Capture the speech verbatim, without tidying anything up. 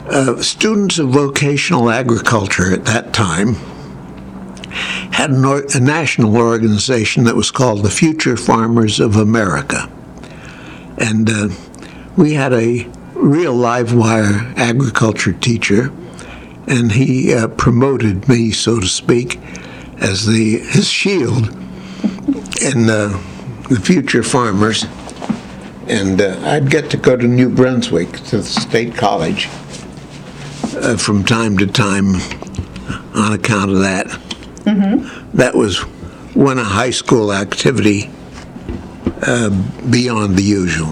uh, students of vocational agriculture at that time had an or- a national organization that was called the Future Farmers of America. And uh, we had a real live wire agriculture teacher, and he uh, promoted me, so to speak, as the his shield in uh, the Future Farmers. And uh, I'd get to go to New Brunswick, to the State College, uh, from time to time on account of that. Mm-hmm. That was one a high school activity uh, beyond the usual.